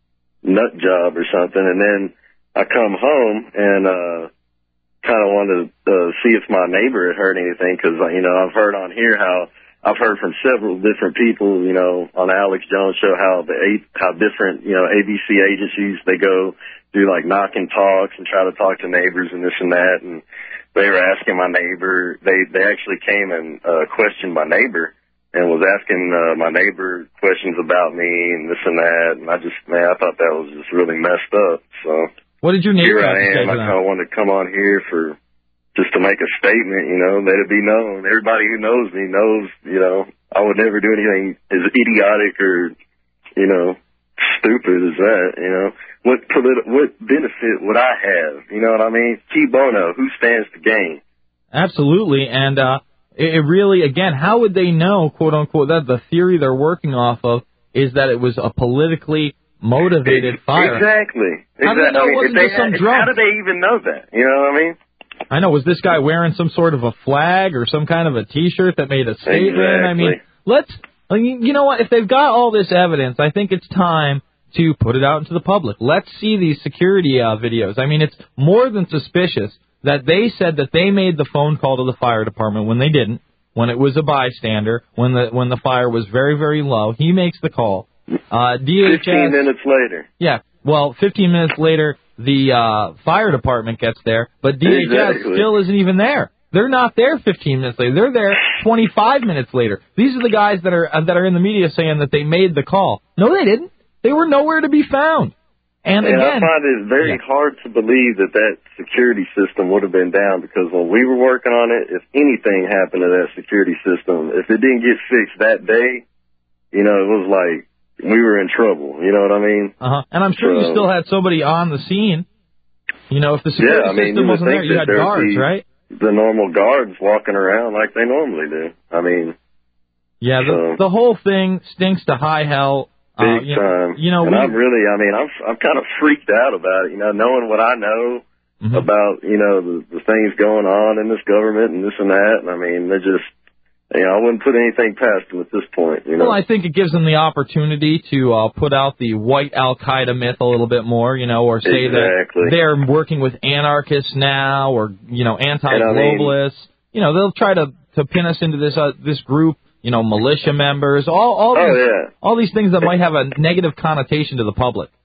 nut job or something, and then I come home and uh kind of wanted to uh, see if my neighbor had heard anything, because, you know, I've heard on here how I've heard from several different people, you know, on the Alex Jones show, how the how different, you know, A B C agencies, they go do like knock and talks and try to talk to neighbors and this and that, and they were asking my neighbor, they they actually came and uh, questioned my neighbor and was asking uh, my neighbor questions about me and this and that, and I just, man, I thought that was just really messed up. So what did your neighbor here have to I say am. to I that? kind of wanted to come on here for just to make a statement, you know, let it be known. Everybody who knows me knows, you know, I would never do anything as idiotic or, you know, stupid as that, you know. What politi- what benefit would I have? You know what I mean? Key bono, who stands to gain? Absolutely, and uh, it, it really, again, how would they know, quote unquote, that the theory they're working off of is that it was a politically motivated fire? Exactly. How exactly. do they know I mean, it wasn't they, just some drunk? How do they even know that? You know what I mean? I know. Was this guy wearing some sort of a flag or some kind of a T-shirt that made a statement? Exactly. I mean, let's. I mean, you know what? If they've got all this evidence, I think it's time to put it out into the public. Let's see these security uh, videos. I mean, it's more than suspicious that they said that they made the phone call to the fire department when they didn't, when it was a bystander, when the when the fire was very, very low. He makes the call. Uh, D H S, Fifteen minutes later. Yeah. Well, fifteen minutes later, the uh, fire department gets there, but D H S Exactly. still isn't even there. They're not there fifteen minutes later. They're there twenty-five minutes later. These are the guys that are uh, that are in the media saying that they made the call. No, they didn't. They were nowhere to be found. And, and again, I find it very yeah. hard to believe that that security system would have been down, because when we were working on it, if anything happened to that security system, if it didn't get fixed that day, you know, it was like we were in trouble. You know what I mean? Uh-huh. And I'm sure so, you still had somebody on the scene. You know, if the security yeah, I mean, system you would wasn't there, think you that had there'd guards, be right? The normal guards walking around like they normally do. I mean, yeah, the, so, the whole thing stinks to high hell. big uh, you time. Know, you know, and we, I'm really, I mean, I'm I'm kind of freaked out about it. You know, knowing what I know mm-hmm. about, you know, the, the things going on in this government and this and that. And I mean, they're just, you know, I wouldn't put anything past them at this point. You know? Well, I think it gives them the opportunity to uh, put out the white Al-Qaeda myth a little bit more, you know, or say exactly. that they're working with anarchists now, or, you know, anti-globalists. I mean, you know, they'll try to, to pin us into this uh, this group, you know, militia members, all all oh, these, yeah. all these things that might have a negative connotation to the public.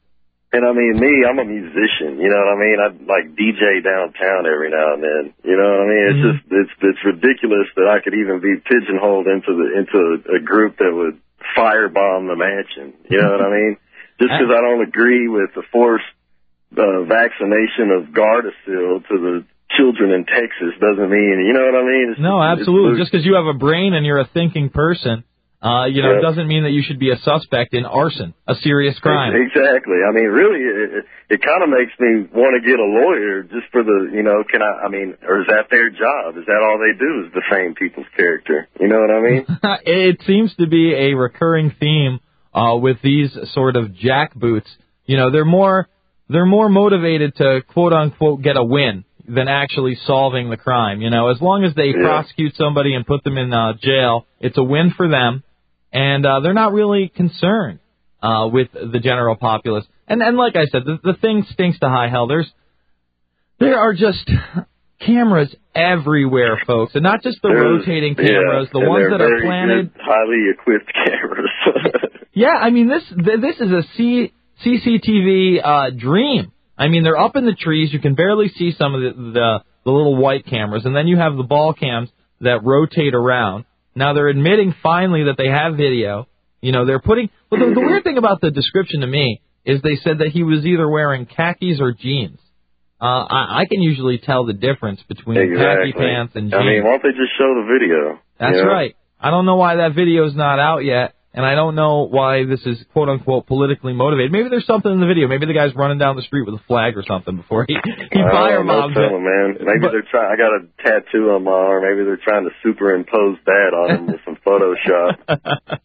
And I mean, me, I'm a musician, you know what I mean? I like D J downtown every now and then, you know what I mean? It's Mm-hmm. just, it's, it's ridiculous that I could even be pigeonholed into the, into a group that would firebomb the mansion, you know what I mean? Just because I don't agree with the forced uh, vaccination of Gardasil to the children in Texas doesn't mean, you know what I mean? It's No, just, absolutely. it's, Just because you have a brain and you're a thinking person, uh, you know, Yeah. doesn't mean that you should be a suspect in arson, a serious crime. Exactly. I mean, really, it, it kind of makes me want to get a lawyer just for the, you know, can I, I mean, or is that their job? Is that all they do is defame people's character? You know what I mean? It seems to be a recurring theme uh, with these sort of jackboots. You know, they're more they're more motivated to quote unquote get a win than actually solving the crime. You know, as long as they Yeah. prosecute somebody and put them in uh, jail, it's a win for them, and uh, they're not really concerned uh, with the general populace. And and like I said, the, the thing stinks to high hell. There's there are just cameras everywhere, folks, and not just the There's- rotating cameras, yeah, the and ones they're that are very planted. good, highly equipped cameras. Yeah, I mean this th- this is a C- CCTV uh, dream. I mean they're up in the trees. You can barely see some of the, the the little white cameras, and then you have the ball cams that rotate around. Now they're admitting finally that they have video. You know, they're putting. Well, the, the weird thing about the description to me is they said that he was either wearing khakis or jeans. Uh, I, I can usually tell the difference between Exactly. khaki pants and jeans. I mean, why don't they just show the video? That's you know? right. I don't know why that video's not out yet, and I don't know why this is quote-unquote politically motivated. Maybe there's something in the video. Maybe the guy's running down the street with a flag or something before he, he I don't know, firebombs tell it. them, man. Maybe But- they're trying. I got a tattoo on my arm. Maybe they're trying to superimpose that on him with some Photoshop.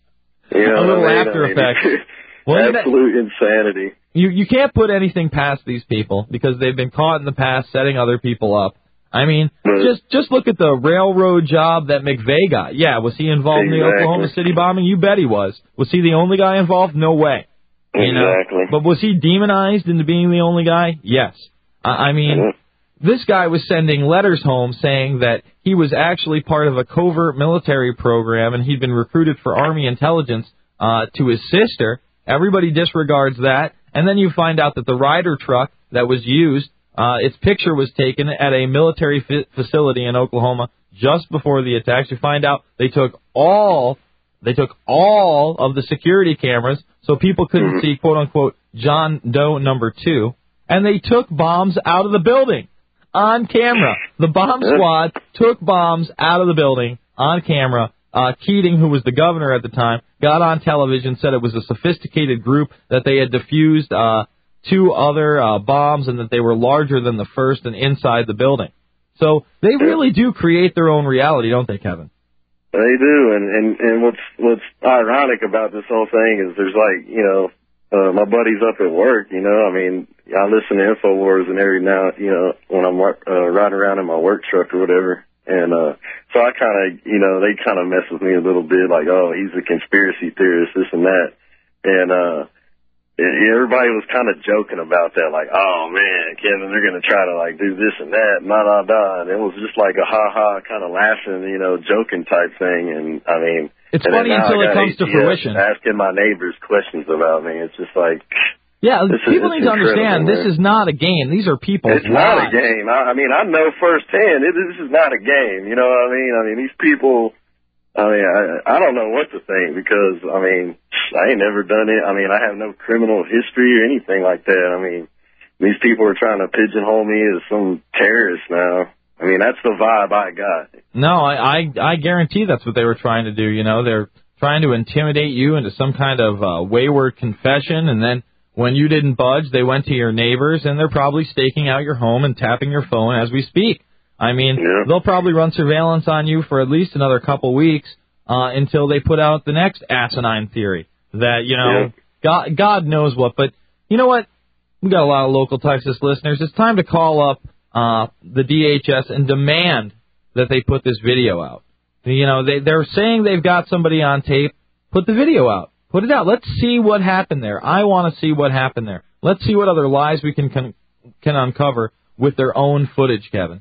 You know A little what I mean? After I mean, Effects. Well, you know- absolute insanity. You you can't put anything past these people because they've been caught in the past setting other people up. I mean, just just look at the railroad job that McVeigh got. Yeah, was he involved in the Exactly. Oklahoma City bombing? You bet he was. Was he the only guy involved? No way. You know? Exactly. But was he demonized into being the only guy? Yes. I, I mean, this guy was sending letters home saying that he was actually part of a covert military program and he'd been recruited for Army intelligence uh, to his sister. Everybody disregards that. And then you find out that the Ryder truck that was used, uh, its picture was taken at a military fi- facility in Oklahoma just before the attacks. You find out they took all, they took all of the security cameras so people couldn't see quote unquote John Doe number two. And they took bombs out of the building on camera. The bomb squad took bombs out of the building on camera. Uh, Keating, who was the governor at the time, got on television, said it was a sophisticated group, that they had defused uh, two other uh, bombs and that they were larger than the first and inside the building. So they really do create their own reality, don't they, Kevin? They do, and and and what's what's ironic about this whole thing is there's like you know uh, my buddies up at work. You know, I mean, I listen to InfoWars and every now you know when I'm uh, riding around in my work truck or whatever. And, uh, so I kind of, you know, they kind of mess with me a little bit, like, oh, he's a conspiracy theorist, this and that. And, uh, it, everybody was kind of joking about that, like, oh man, Kevin, they're going to try to like do this and that, nah, nah, nah. And it was just like a ha ha kind of laughing, you know, joking type thing. And I mean, It's and funny then now until I it got comes to A T F fruition. asking my neighbors questions about me. It's just like, Yeah, This is- people it's need to understand incredible, this is not a game. These are people's it's not lives. a game. I, I mean, I know firsthand. It, this is not a game. You know what I mean? I mean, these people. I mean, I, I don't know what to think because I mean, I ain't never done it. I mean, I have no criminal history or anything like that. I mean, these people are trying to pigeonhole me as some terrorist now. I mean, that's the vibe I got. No, I, I I guarantee that's what they were trying to do. You know, they're trying to intimidate you into some kind of uh, wayward confession, and then when you didn't budge, they went to your neighbors, and they're probably staking out your home and tapping your phone as we speak. I mean, Yeah. they'll probably run surveillance on you for at least another couple weeks uh, until they put out the next asinine theory that, you know, Yeah. God, God knows what. But you know what? We got a lot of local Texas listeners. It's time to call up uh, the D H S and demand that they put this video out. You know, they, they're saying they've got somebody on tape. Put the video out. Put it out. Let's see what happened there. I want to see what happened there. Let's see what other lies we can can, can uncover with their own footage, Kevin.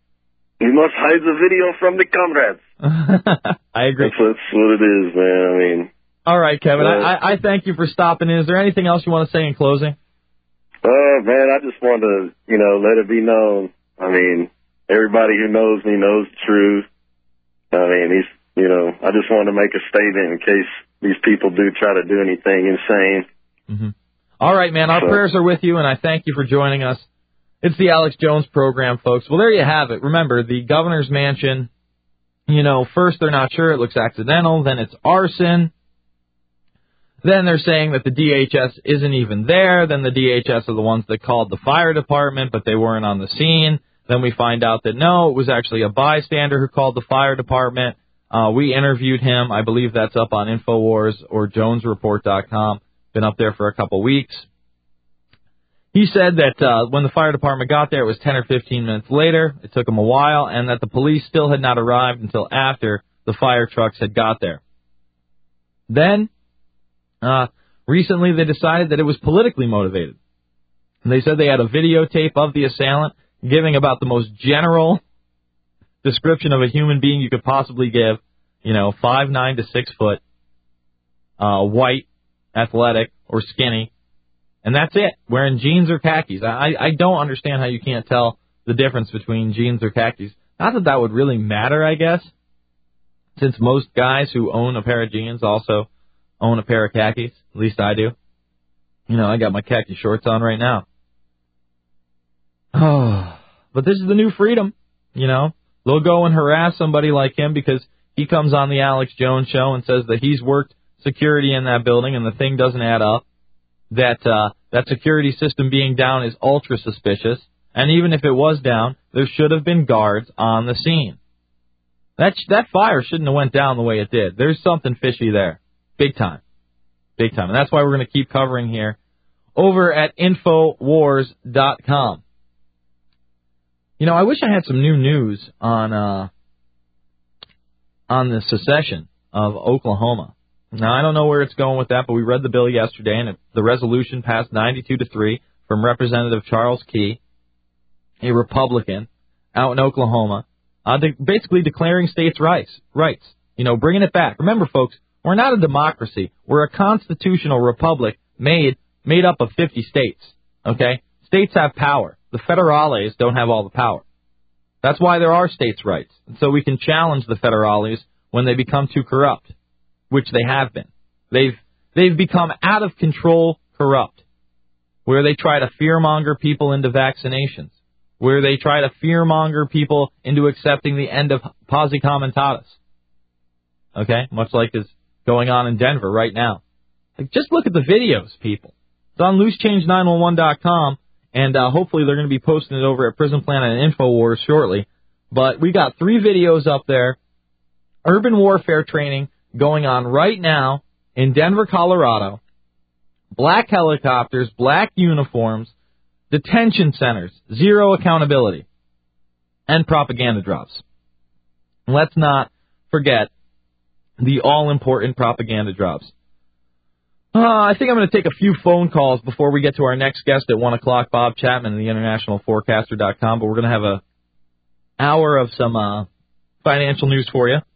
You must hide the video from the comrades. I agree. That's, that's what it is, man. I mean, All right, Kevin. Uh, I, I, I thank you for stopping in. Is there anything else you want to say in closing? Uh, man, I just wanted to, you know, let it be known. I mean, everybody who knows me knows the truth. I mean, these, you know, I just wanted to make a statement in case these people do try to do anything insane. Mm-hmm. All right, man, our so, prayers are with you, and I thank you for joining us. It's the Alex Jones program, folks. Well, there you have it. Remember, the governor's mansion, you know, first they're not sure, it looks accidental, then it's arson. Then they're saying that the D H S isn't even there. Then the D H S are the ones that called the fire department, but they weren't on the scene. Then we find out that, no, it was actually a bystander who called the fire department. Uh, we interviewed him. I believe that's up on InfoWars or Jones Report dot com. Been up there for a couple weeks. He said that uh, when the fire department got there, it was ten or fifteen minutes later. It took them a while, and that the police still had not arrived until after the fire trucks had got there. Then, uh, recently they decided that it was politically motivated. And they said they had a videotape of the assailant giving about the most general description of a human being you could possibly give. You know, five nine to six foot, uh, white, athletic, or skinny. And that's it, wearing jeans or khakis. I, I don't understand how you can't tell the difference between jeans or khakis. Not that that would really matter, I guess, since most guys who own a pair of jeans also own a pair of khakis. At least I do. You know, I got my khaki shorts on right now. Oh, but this is the new freedom, you know. They'll go and harass somebody like him because he comes on the Alex Jones show and says that he's worked security in that building and the thing doesn't add up. That uh, that security system being down is ultra suspicious, and even if it was down, there should have been guards on the scene. That sh- that fire shouldn't have went down the way it did. There's something fishy there, big time, big time, and that's why we're going to keep covering here over at InfoWars dot com. You know, I wish I had some new news on uh, on the secession of Oklahoma. Now, I don't know where it's going with that, but we read the bill yesterday, and it, the resolution passed ninety-two to three from Representative Charles Key, a Republican, out in Oklahoma, uh, de- basically declaring states' rights, rights, you know, bringing it back. Remember, folks, we're not a democracy. We're a constitutional republic made made up of fifty states, okay? States have power. The federales don't have all the power. That's why there are states' rights, and so we can challenge the federales when they become too corrupt, which they have been. They've they've become out of control corrupt, where they try to fearmonger people into vaccinations, where they try to fearmonger people into accepting the end of posse comitatus. Okay, much like is going on in Denver right now. Like, just look at the videos, people. It's on loose change nine one one dot com, and uh, hopefully they're going to be posting it over at Prison Planet and InfoWars shortly. But we got three videos up there. Urban warfare training going on right now in Denver, Colorado. Black helicopters, black uniforms, detention centers, zero accountability, and propaganda drops. Let's not forget the all-important propaganda drops. Uh, I think I'm going to take a few phone calls before we get to our next guest at one o'clock, Bob Chapman of the international forecaster dot com, but we're going to have a hour of some uh, financial news for you.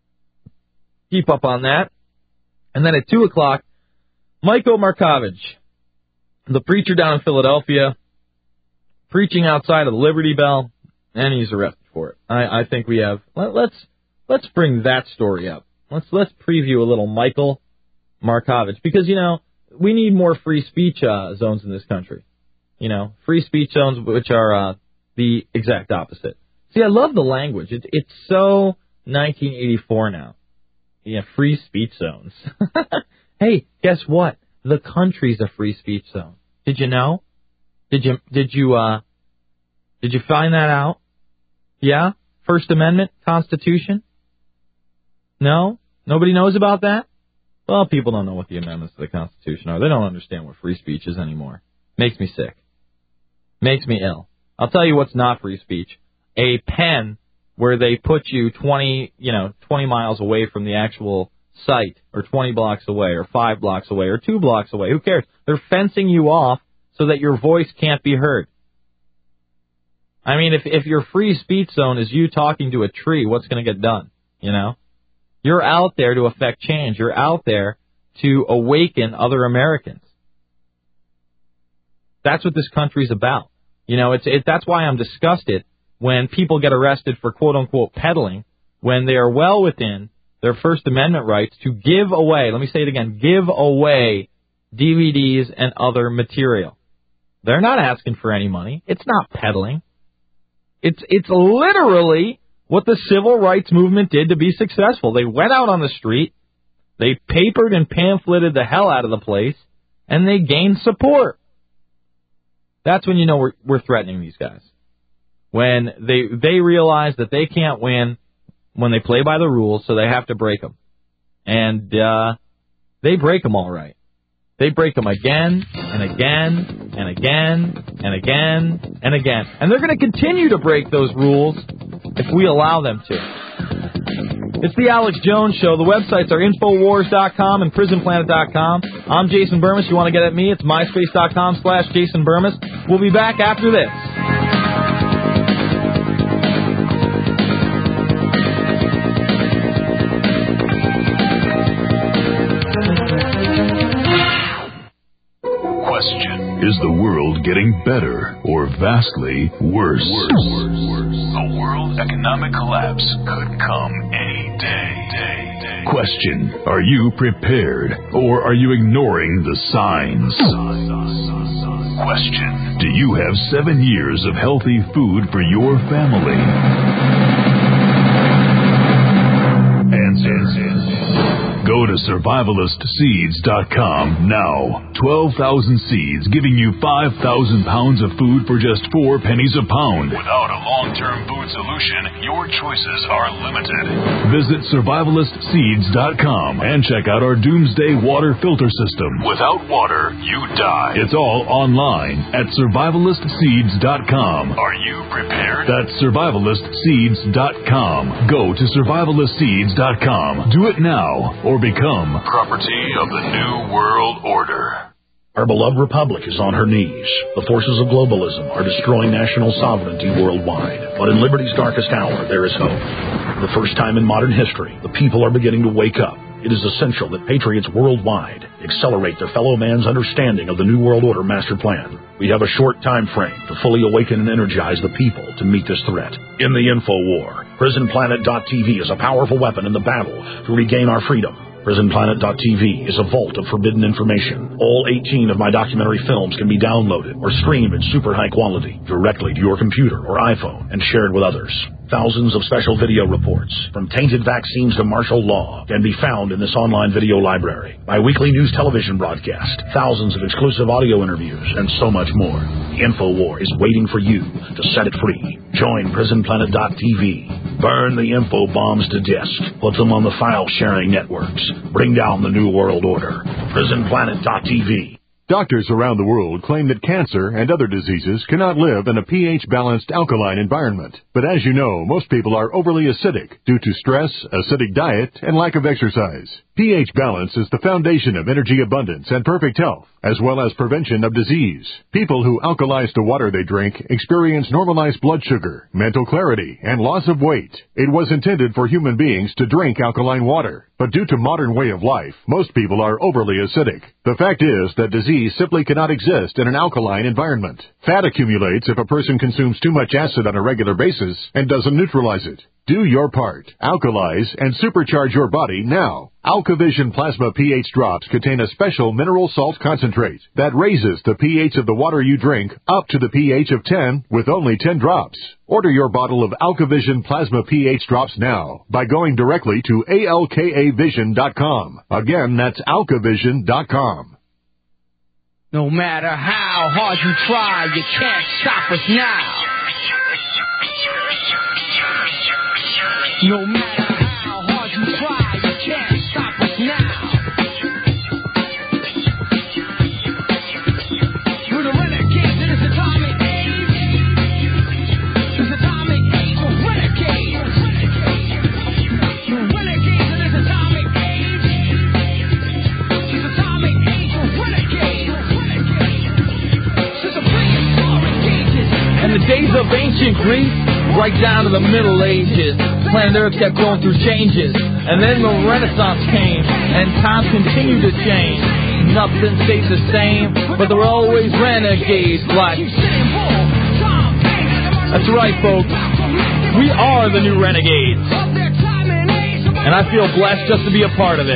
Keep up on that. And then at two o'clock, Michael Markovich, the preacher down in Philadelphia, preaching outside of the Liberty Bell, and he's arrested for it. I, I think we have... Let, let's let's bring that story up. Let's let's preview a little Michael Markovich, because, you know, we need more free speech uh, zones in this country. You know, free speech zones which are uh, the exact opposite. See, I love the language. It, it's so nineteen eighty-four now. Yeah, free speech zones. Hey, guess what? The country's a free speech zone. Did you know? Did you did you uh did you find that out? Yeah? First Amendment, Constitution? No? Nobody knows about that? Well, people don't know what the amendments to the Constitution are. They don't understand what free speech is anymore. Makes me sick. Makes me ill. I'll tell you what's not free speech. A pen where they put you twenty, you know, twenty miles away from the actual site, or twenty blocks away, or five blocks away, or two blocks away. Who cares? They're fencing you off so that your voice can't be heard. I mean, if if your free speech zone is you talking to a tree, what's going to get done? You know? You're out there to affect change. You're out there to awaken other Americans. That's what this country's about. You know, it's it, that's why I'm disgusted when people get arrested for quote-unquote peddling when they are well within their First Amendment rights to give away, let me say it again, give away D V Ds and other material. They're not asking for any money. It's not peddling. It's it's literally what the civil rights movement did to be successful. They went out on the street, they papered and pamphleted the hell out of the place, and they gained support. That's when you know we're, we're threatening these guys. When they they realize that they can't win when they play by the rules, so they have to break them. And uh, they break them all right. They break them again and again and again and again and again. And they're going to continue to break those rules if we allow them to. It's the Alex Jones Show. The websites are Infowars dot com and Prison Planet dot com. I'm Jason Burmis. You want to get at me? It's MySpace dot com slash Jason Burmis. We'll be back after this. Is the world getting better or vastly worse? A world economic collapse could come any day. Question, are you prepared or are you ignoring the signs? Question, do you have seven years of healthy food for your family? Answer. Go to survivalist seeds dot com now. twelve thousand seeds giving you five thousand pounds of food for just four pennies a pound. Without a long-term food solution, your choices are limited. Visit survivalist seeds dot com and check out our doomsday water filter system. Without water, you die. It's all online at survivalist seeds dot com. Are you prepared? That's survivalist seeds dot com. Go to survivalist seeds dot com. Do it now or become property of the New World Order. Our beloved republic is on her knees. The forces of globalism are destroying national sovereignty worldwide. But in liberty's darkest hour, there is hope. For the first time in modern history, the people are beginning to wake up. It is essential that patriots worldwide accelerate their fellow man's understanding of the New World Order master plan. We have a short time frame to fully awaken and energize the people to meet this threat. In the Info War, Prison Planet dot T V is a powerful weapon in the battle to regain our freedom. Prison Planet dot T V is a vault of forbidden information. All eighteen of my documentary films can be downloaded or streamed in super high quality directly to your computer or iPhone and shared with others. Thousands of special video reports, from tainted vaccines to martial law, can be found in this online video library. My weekly news television broadcast, thousands of exclusive audio interviews, and so much more. The InfoWar is waiting for you to set it free. Join Prison Planet dot T V. Burn the info bombs to disk. Put them on the file-sharing networks. Bring down the New World Order. Prison Planet dot T V. Doctors around the world claim that cancer and other diseases cannot live in a pH-balanced alkaline environment. But as you know, most people are overly acidic due to stress, acidic diet, and lack of exercise. pH balance is the foundation of energy abundance and perfect health, as well as prevention of disease. People who alkalize the water they drink experience normalized blood sugar, mental clarity, and loss of weight. It was intended for human beings to drink alkaline water, but due to modern way of life, most people are overly acidic. The fact is that disease simply cannot exist in an alkaline environment. Fat accumulates if a person consumes too much acid on a regular basis and doesn't neutralize it. Do your part. Alkalize and supercharge your body now. AlkaVision Plasma pH drops contain a special mineral salt concentrate that raises the pH of the water you drink up to the pH of ten with only ten drops. Order your bottle of AlkaVision Plasma pH drops now by going directly to A L K A vision dot com. Again, that's alkavision dot com. No matter how hard you try, you can't stop us now. No matter how hard you try, you can't stop us now. We're the renegades in this atomic age. This atomic age, we're renegades. We're renegades in this atomic age. This atomic age, we're renegades. Since the prehistoric ages and the days of ancient Greece, right down to the Middle Ages, planet Earth kept going through changes, and then the Renaissance came, and times continued to change. nothing stays the same, but they're always renegades like... That's right, folks. We are the new renegades. And I feel blessed just to be a part of it.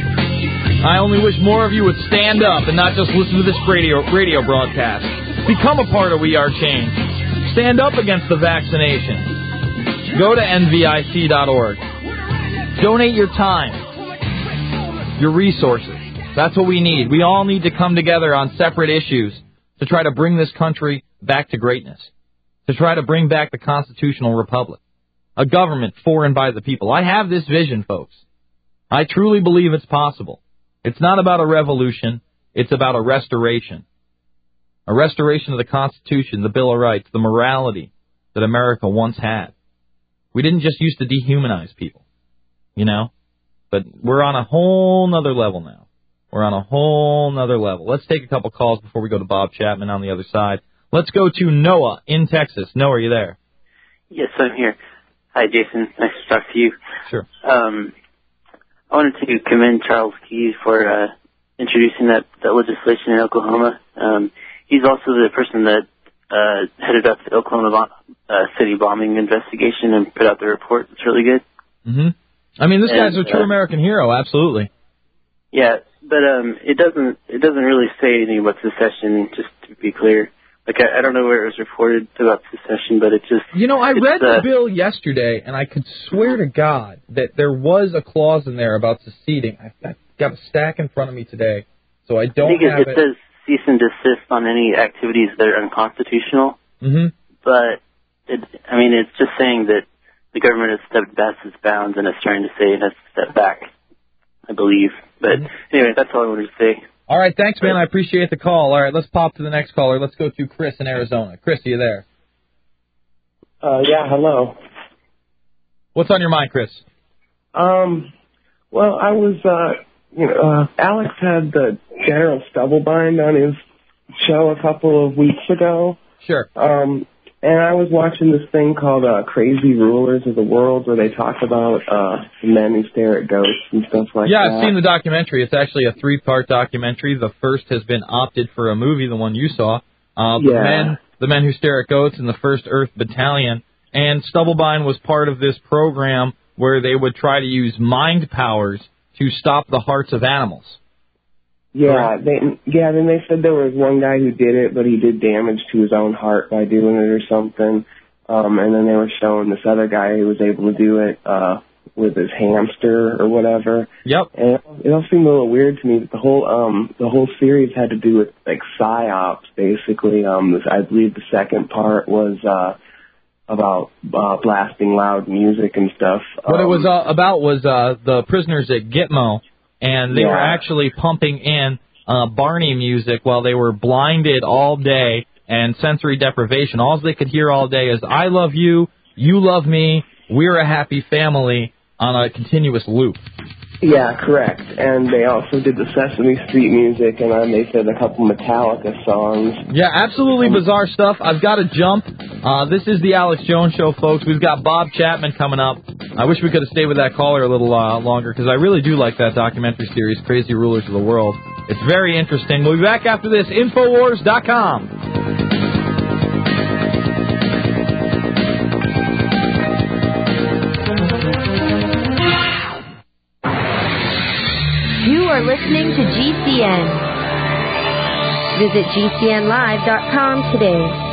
I only wish more of you would stand up and not just listen to this radio radio broadcast. Become a part of We Are Change. Stand up against the vaccination. Go to N V I C dot org. Donate your time, your resources. That's what we need. We all need to come together on separate issues to try to bring this country back to greatness, to try to bring back the constitutional republic, a government for and by the people. I have this vision, folks. I truly believe it's possible. It's not about a revolution. It's about a restoration. A restoration of the Constitution, the Bill of Rights, the morality that America once had. We didn't just used to dehumanize people, you know, but we're on a whole nother level now. We're on a whole nother level. Let's take a couple calls before we go to Bob Chapman on the other side. Let's go to Noah in Texas. Noah, are you there? Yes, I'm here. Hi, Jason. Nice to talk to you. Sure. Um, I wanted to commend Charles Keyes for uh, introducing that, that legislation in Oklahoma. Um, he's also the person that uh, headed up the Oklahoma uh, City bombing investigation and put out the report. It's really good. Mm-hmm. I mean, this and, guy's a true uh, American hero, absolutely. Yeah, but um, it doesn't it doesn't really say anything about secession. Just to be clear, like I, I don't know where it was reported about secession, but it just you know I read uh, the bill yesterday, and I could swear to God that there was a clause in there about seceding. I, I've got a stack in front of me today, so I don't I think have it, it. it says cease and desist on any activities that are unconstitutional. Mm-hmm. But it, I mean, it's just saying that the government has stepped past its bounds, and it's trying to say it has to step back, I believe. But anyway, that's all I wanted to say. All right, thanks, man. I appreciate the call. All right, let's pop to the next caller. Let's go to Chris in Arizona. Chris, are you there? Uh, yeah, hello. What's on your mind, Chris? Um, well, I was, uh, you know, uh, Alex had the General Stubblebine on his show a couple of weeks ago. Sure. Um, and I was watching this thing called uh, Crazy Rulers of the World, where they talk about uh, the men who stare at ghosts and stuff like yeah, that. Yeah, I've seen the documentary. It's actually a three-part documentary. The first has been opted for a movie, the one you saw. Uh, the Yeah. men, the men who stare at ghosts in the First Earth Battalion. And Stubblebine was part of this program where they would try to use mind powers to stop the hearts of animals. Yeah, they, yeah. Then they said there was one guy who did it, but he did damage to his own heart by doing it or something. Um, and then they were showing this other guy who was able to do it uh, with his hamster or whatever. Yep. And it all seemed a little weird to me that the whole um, the whole series had to do with like psyops, basically. Um, this, I believe the second part was uh, about uh, blasting loud music and stuff. What um, it was uh, about was uh, the prisoners at Gitmo. And they Yeah. were actually pumping in uh, Barney music while they were blinded all day and sensory deprivation. All they could hear all day is, I love you, you love me, we're a happy family, on a continuous loop. Yeah, correct. And they also did the Sesame Street music, and then they did a couple Metallica songs. Yeah, absolutely bizarre stuff. I've got to jump. Uh, this is the Alex Jones Show, folks. We've got Bob Chapman coming up. I wish we could have stayed with that caller a little uh, longer, because I really do like that documentary series, Crazy Rulers of the World. It's very interesting. We'll be back after this. Infowars dot com. You are listening to G C N. Visit G C N live dot com today.